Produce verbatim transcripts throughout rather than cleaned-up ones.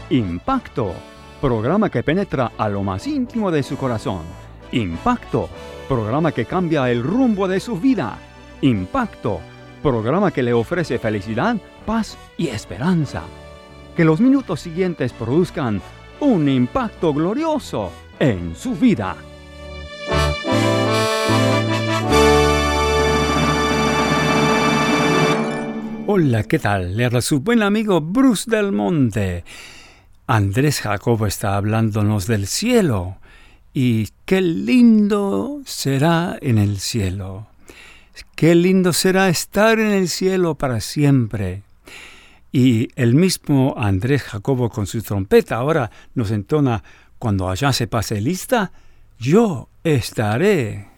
Impacto, programa que penetra a lo más íntimo de su corazón. Impacto, programa que cambia el rumbo de su vida. Impacto, programa que le ofrece felicidad, paz y esperanza. Que los minutos siguientes produzcan un impacto glorioso en su vida. Hola, ¿qué tal? Le habla su buen amigo Bruce Del Monte. Andrés Jacobo está hablándonos del cielo. Y qué lindo será en el cielo. Qué lindo será estar en el cielo para siempre. Y el mismo Andrés Jacobo con su trompeta ahora nos entona: cuando allá se pase lista, yo estaré.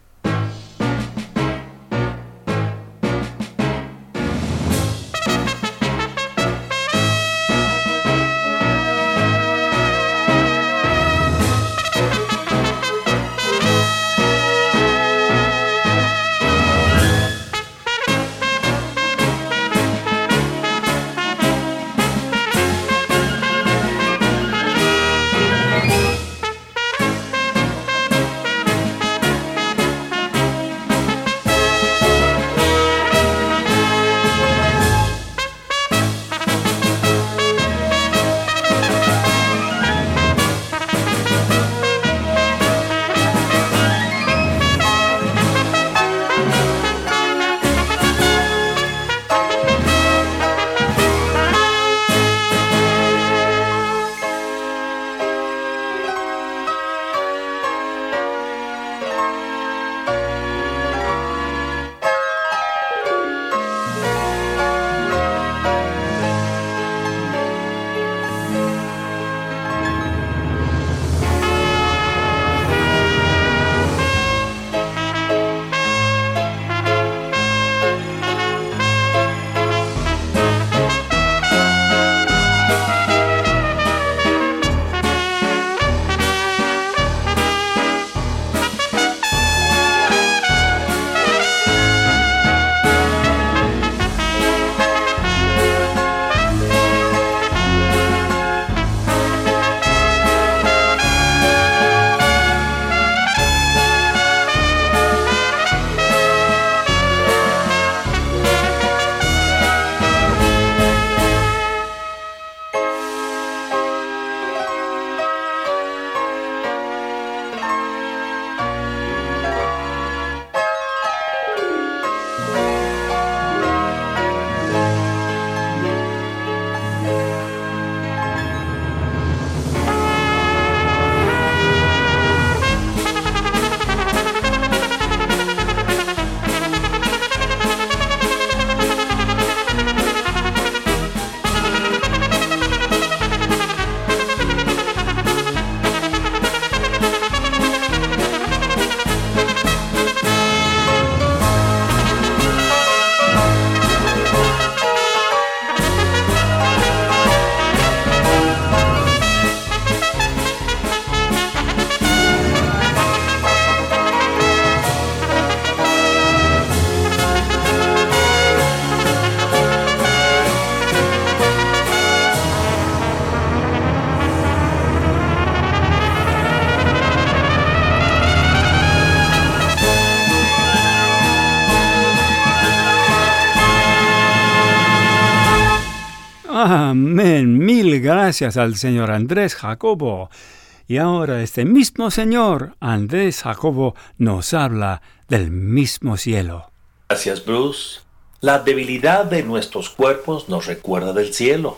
Amén. Mil gracias al señor Andrés Jacobo. Y ahora este mismo señor Andrés Jacobo nos habla del mismo cielo. Gracias, Bruce. La debilidad de nuestros cuerpos nos recuerda del cielo.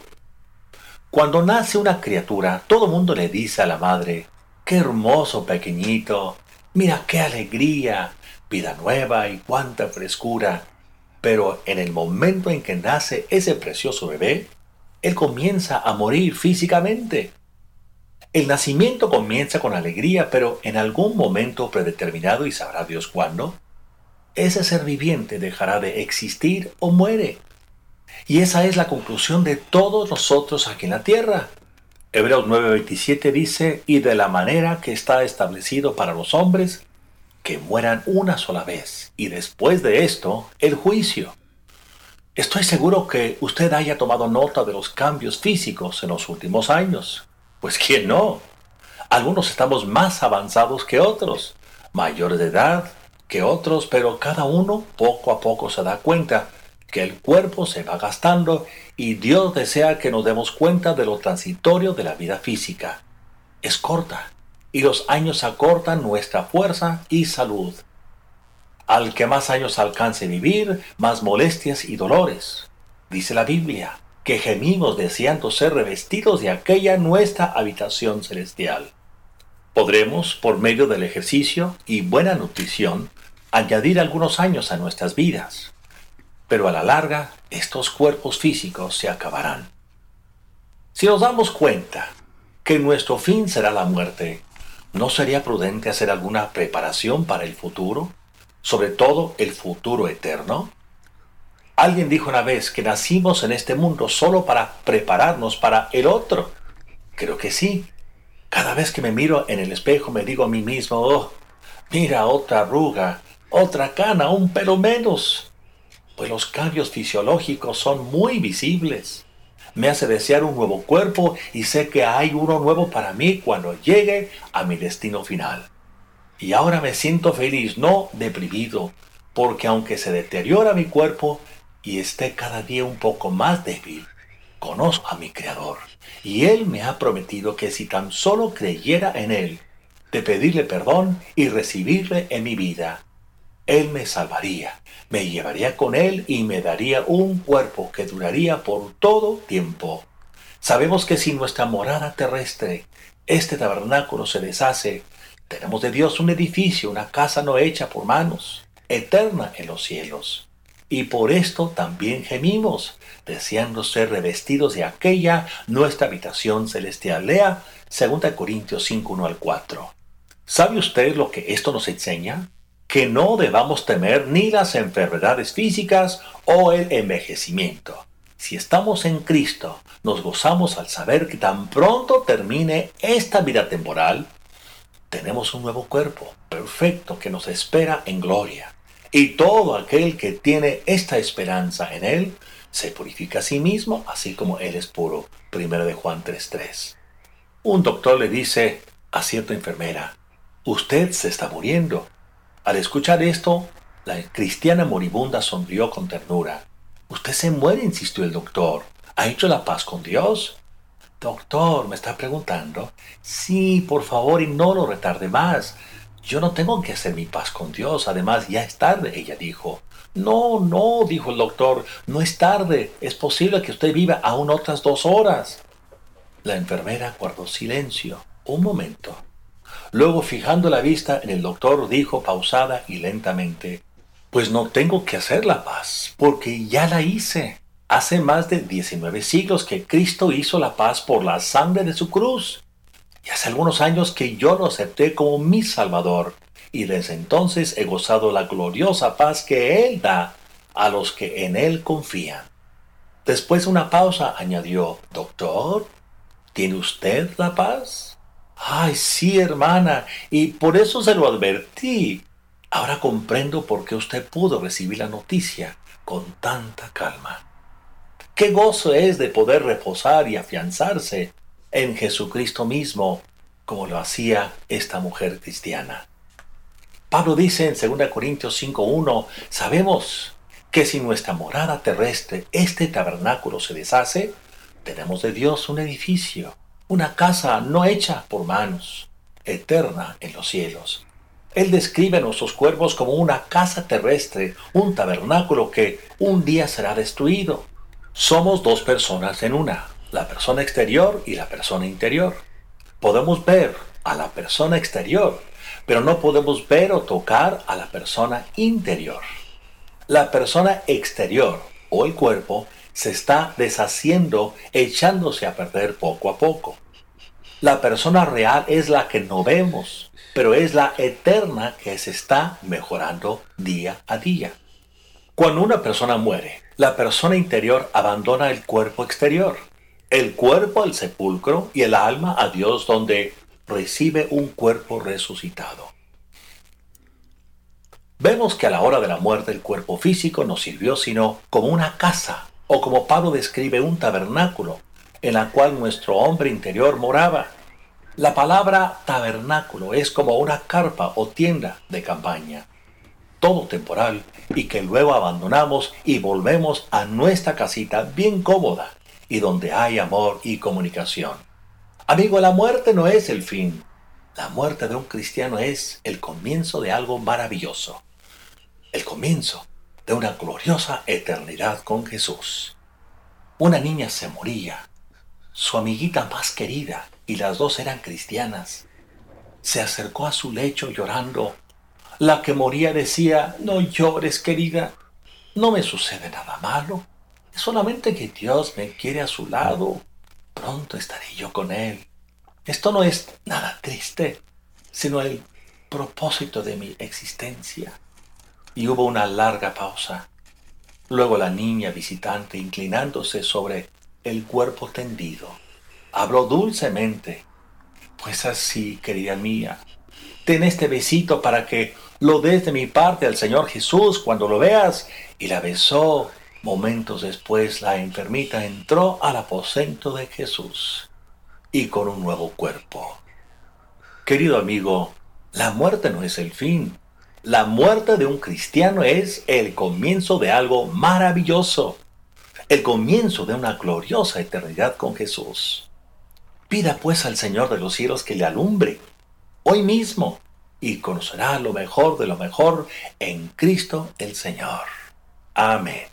Cuando nace una criatura, todo mundo le dice a la madre: ¡qué hermoso pequeñito! ¡Mira qué alegría! Vida nueva y cuánta frescura. Pero en el momento en que nace ese precioso bebé, él comienza a morir físicamente. El nacimiento comienza con alegría, pero en algún momento predeterminado, y sabrá Dios cuándo, ese ser viviente dejará de existir o muere. Y esa es la conclusión de todos nosotros aquí en la tierra. Hebreos nueve veintisiete dice: y de la manera que está establecido para los hombres, que mueran una sola vez, y después de esto, el juicio. Estoy seguro que usted haya tomado nota de los cambios físicos en los últimos años. Pues ¿quién no? Algunos estamos más avanzados que otros, mayores de edad que otros, pero cada uno poco a poco se da cuenta que el cuerpo se va gastando y Dios desea que nos demos cuenta de lo transitorio de la vida física. Es corta y los años acortan nuestra fuerza y salud. Al que más años alcance vivir, más molestias y dolores. Dice la Biblia que gemimos deseando ser revestidos de aquella nuestra habitación celestial. Podremos, por medio del ejercicio y buena nutrición, añadir algunos años a nuestras vidas. Pero a la larga, estos cuerpos físicos se acabarán. Si nos damos cuenta que nuestro fin será la muerte, ¿no sería prudente hacer alguna preparación para el futuro? Sobre todo el futuro eterno. Alguien dijo una vez que nacimos en este mundo solo para prepararnos para el otro. Creo que sí. Cada vez que me miro en el espejo me digo a mí mismo, oh, mira otra arruga, otra cana, un pelo menos. Pues los cambios fisiológicos son muy visibles. Me hace desear un nuevo cuerpo y sé que hay uno nuevo para mí cuando llegue a mi destino final. Y ahora me siento feliz, no deprimido, porque aunque se deteriora mi cuerpo y esté cada día un poco más débil, conozco a mi Creador. Y Él me ha prometido que si tan solo creyera en Él, de pedirle perdón y recibirle en mi vida, Él me salvaría, me llevaría con Él y me daría un cuerpo que duraría por todo tiempo. Sabemos que si nuestra morada terrestre, este tabernáculo se deshace, tenemos de Dios un edificio, una casa no hecha por manos, eterna en los cielos. Y por esto también gemimos, deseando ser revestidos de aquella nuestra habitación celestial. Lea dos Corintios cinco, uno al cuatro. ¿Sabe usted lo que esto nos enseña? Que no debamos temer ni las enfermedades físicas o el envejecimiento. Si estamos en Cristo, nos gozamos al saber que tan pronto termine esta vida temporal, tenemos un nuevo cuerpo perfecto que nos espera en gloria. Y todo aquel que tiene esta esperanza en Él, se purifica a sí mismo, así como Él es puro. Primero de Juan tres, tres. Un doctor le dice a cierta enfermera, usted se está muriendo. Al escuchar esto, la cristiana moribunda sonrió con ternura. Usted se muere, insistió el doctor. ¿Ha hecho la paz con Dios? Doctor, ¿me está preguntando? Sí, por favor, y no lo retarde más. Yo no tengo que hacer mi paz con Dios. Además, ya es tarde, ella dijo. No, no, dijo el doctor, no es tarde. Es posible que usted viva aún otras dos horas. La enfermera guardó silencio un momento. Luego, fijando la vista en el doctor, dijo pausada y lentamente, pues no tengo que hacer la paz, porque ya la hice. Hace más de diecinueve siglos que Cristo hizo la paz por la sangre de su cruz. Y hace algunos años que yo lo acepté como mi Salvador. Y desde entonces he gozado la gloriosa paz que Él da a los que en Él confían. Después de una pausa añadió, doctor, ¿tiene usted la paz? Ay, sí, hermana, y por eso se lo advertí. Ahora comprendo por qué usted pudo recibir la noticia con tanta calma. Qué gozo es de poder reposar y afianzarse en Jesucristo mismo, como lo hacía esta mujer cristiana. Pablo dice en dos Corintios cinco, uno, sabemos que si nuestra morada terrestre, este tabernáculo, se deshace, tenemos de Dios un edificio, una casa no hecha por manos, eterna en los cielos. Él describe a nuestros cuerpos como una casa terrestre, un tabernáculo que un día será destruido. Somos dos personas en una, la persona exterior y la persona interior. Podemos ver a la persona exterior, pero no podemos ver o tocar a la persona interior. La persona exterior, o el cuerpo, se está deshaciendo, echándose a perder poco a poco. La persona real es la que no vemos, pero es la eterna que se está mejorando día a día. Cuando una persona muere, la persona interior abandona el cuerpo exterior, el cuerpo al sepulcro y el alma a Dios, donde recibe un cuerpo resucitado. Vemos que a la hora de la muerte el cuerpo físico no sirvió sino como una casa, o como Pablo describe un tabernáculo, en la cual nuestro hombre interior moraba. La palabra tabernáculo es como una carpa o tienda de campaña, todo temporal, y que luego abandonamos y volvemos a nuestra casita bien cómoda y donde hay amor y comunicación. Amigo, la muerte no es el fin. La muerte de un cristiano es el comienzo de algo maravilloso, el comienzo de una gloriosa eternidad con Jesús. Una niña se moría, su amiguita más querida, y las dos eran cristianas. Se acercó a su lecho llorando. La que moría decía: no llores, querida, no me sucede nada malo, es solamente que Dios me quiere a su lado, pronto estaré yo con Él. Esto no es nada triste, sino el propósito de mi existencia. Y hubo una larga pausa. Luego la niña visitante, inclinándose sobre el cuerpo tendido, habló dulcemente: pues así, querida mía, ten este besito para que lo des de mi parte al Señor Jesús cuando lo veas. Y la besó. Momentos después la enfermita entró al aposento de Jesús y con un nuevo cuerpo. Querido amigo, la muerte no es el fin. La muerte de un cristiano es el comienzo de algo maravilloso, el comienzo de una gloriosa eternidad con Jesús. Pida pues al Señor de los cielos que le alumbre hoy mismo y conocerá lo mejor de lo mejor en Cristo el Señor. Amén.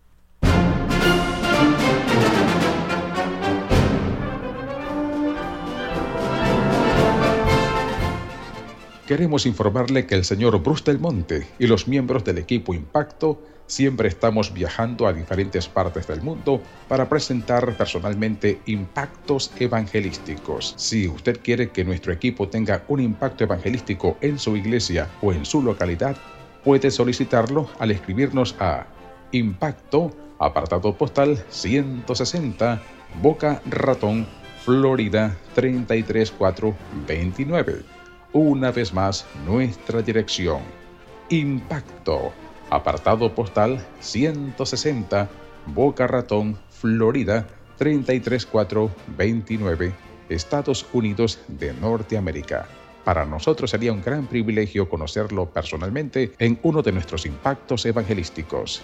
Queremos informarle que el señor Bruce Del Monte y los miembros del equipo Impacto siempre estamos viajando a diferentes partes del mundo para presentar personalmente impactos evangelísticos. Si usted quiere que nuestro equipo tenga un impacto evangelístico en su iglesia o en su localidad, puede solicitarlo al escribirnos a Impacto, apartado postal ciento sesenta, Boca Ratón, Florida treinta y tres mil cuatrocientos veintinueve. Una vez más, nuestra dirección: Impacto, apartado postal ciento sesenta, Boca Ratón, Florida treinta y tres mil cuatrocientos veintinueve, Estados Unidos de Norteamérica. Para nosotros sería un gran privilegio conocerlo personalmente en uno de nuestros impactos evangelísticos.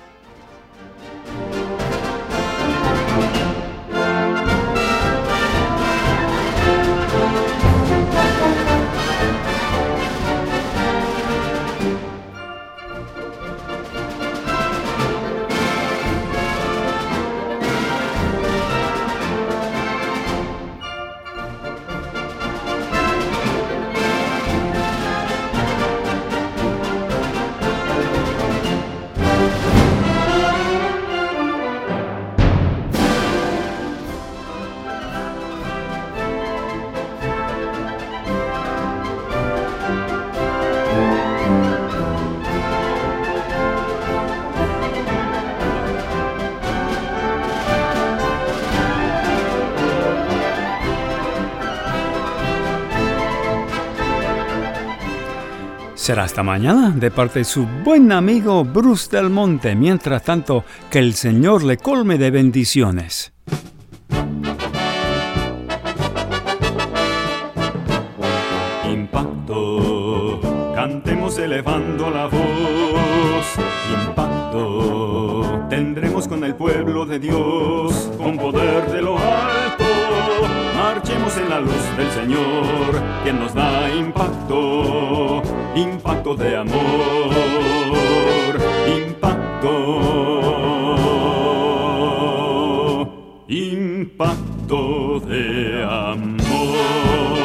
Será hasta mañana de parte de su buen amigo Bruce Del Monte. Mientras tanto, que el Señor le colme de bendiciones. Impacto, cantemos elevando la voz. Impacto, tendremos con el pueblo de Dios, con poder de lo alto. Marchemos en la luz del Señor, quien nos da impacto, impacto de amor, impacto, impacto de amor.